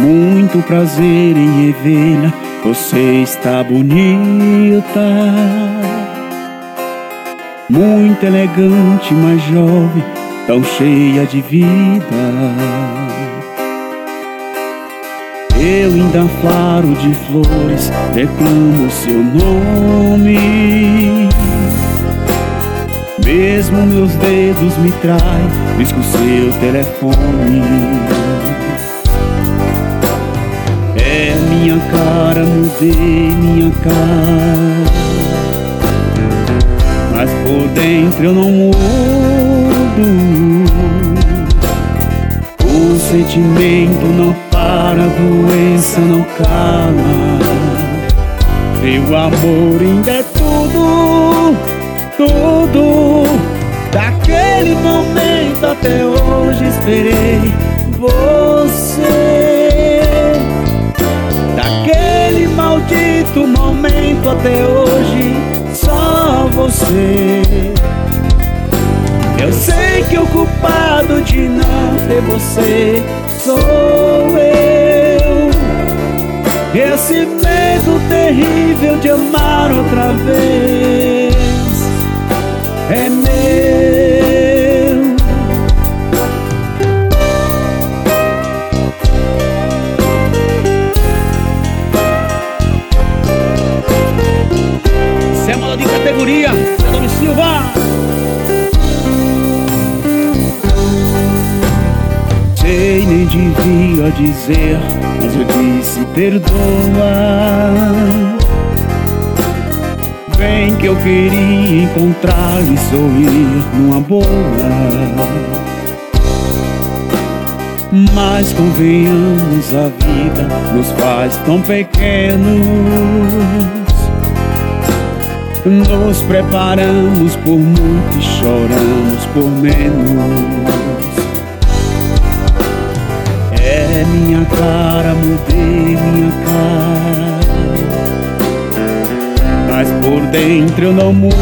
Muito prazer em revê-la, você está bonita, muito elegante, mas jovem, tão cheia de vida. Eu ainda faro de flores, declamo seu nome. Mesmo meus dedos me traem, risco seu telefone. É minha cara, mudei minha cara, mas por dentro eu não mudo. O sentimento não para, a doença não cala. Meu amor ainda é tudo, tudo. Daquele momento até hoje esperei você. Daquele maldito momento até hoje só você. Eu sei que o culpado de não ter você sou eu. Esse medo terrível de amar outra vez é meu. Isso é moda de categoria, Adoni Silva. Sei, nem devia dizer, mas eu disse perdoa. Bem que eu queria encontrar e sorrir numa boa, mas convenhamos, a vida nos faz tão pequenos. Nos preparamos por muito e choramos por menos. É minha cara, mudei minha cara, mas por dentro eu não mudo.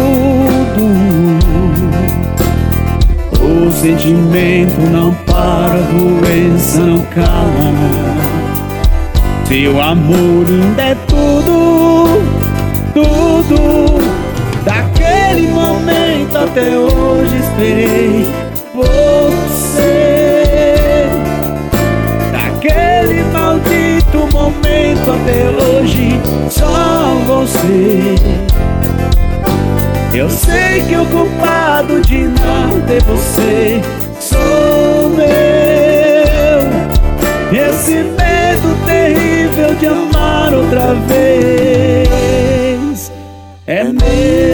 O sentimento não para, a doença não cala. Seu amor ainda é tudo, tudo. Daquele momento até hoje esperei você. Daquele maldito momento até hoje só você. Eu sei que o culpado de não ter você sou eu. Esse medo terrível de amar outra vez é meu.